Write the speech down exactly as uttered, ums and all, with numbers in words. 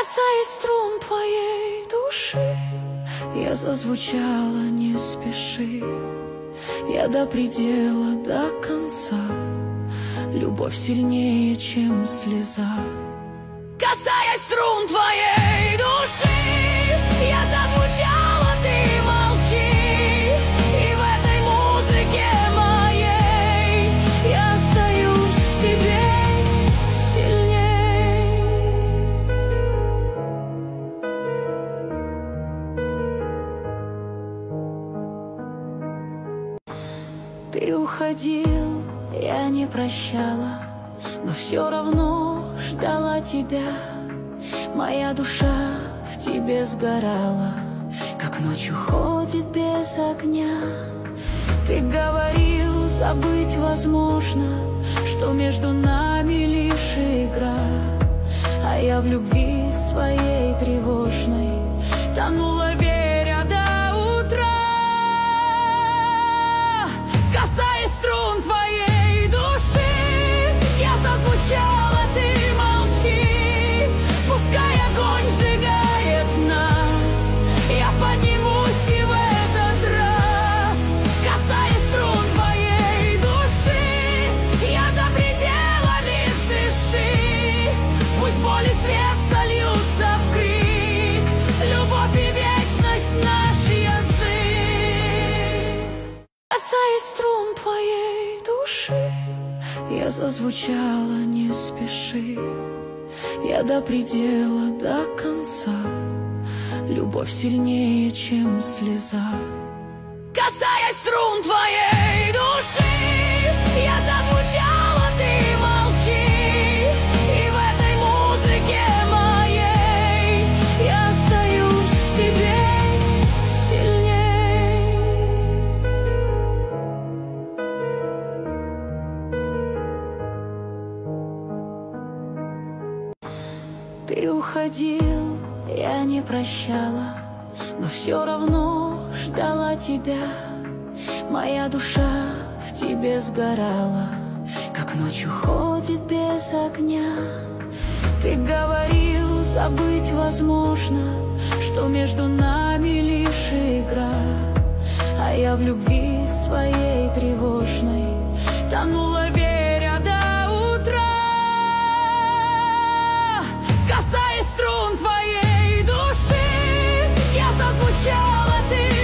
Касаясь струн твоей души, я зазвучала, не спеши. Я до предела, до конца. Любовь сильнее, чем слеза. Касаясь струн твоей души, я зазвучала, ты молчи. И в этой музыке моей я остаюсь в тебе сильней. Ты уходил, я не прощала, но все равно ждала тебя. Моя душа в тебе сгорала, как ночь уходит без огня. Ты говорил, забыть возможно, что между нами лишь игра. А я в любви своей тревожной тонула, веря до утра. Касаясь струн твоей души, я зазвучала, ты молчи. Пускай огонь сжигает нас, я поднимусь и в этот раз. Касаясь струн твоей души, я до предела лишь дыши. Пусть боль и свет сольются в крик, любовь и вечность наш язык. Касаясь струн твоей души, я зазвучала, не спеши. Я до предела, до конца. Любовь сильнее, чем слеза. Касаясь струн твоей души, я зазвучала, ты молчи. И в этой музыке моей я остаюсь в тебе сильней. Ты уходил, я не прощала, но все равно ждала тебя. Моя душа в тебе сгорала, как ночь уходит без огня. Ты говорил, забыть возможно, что между нами лишь игра. А я в любви своей тревожной тонула, веря до утра. Касаясь струн твоей души, я зазвучала, ты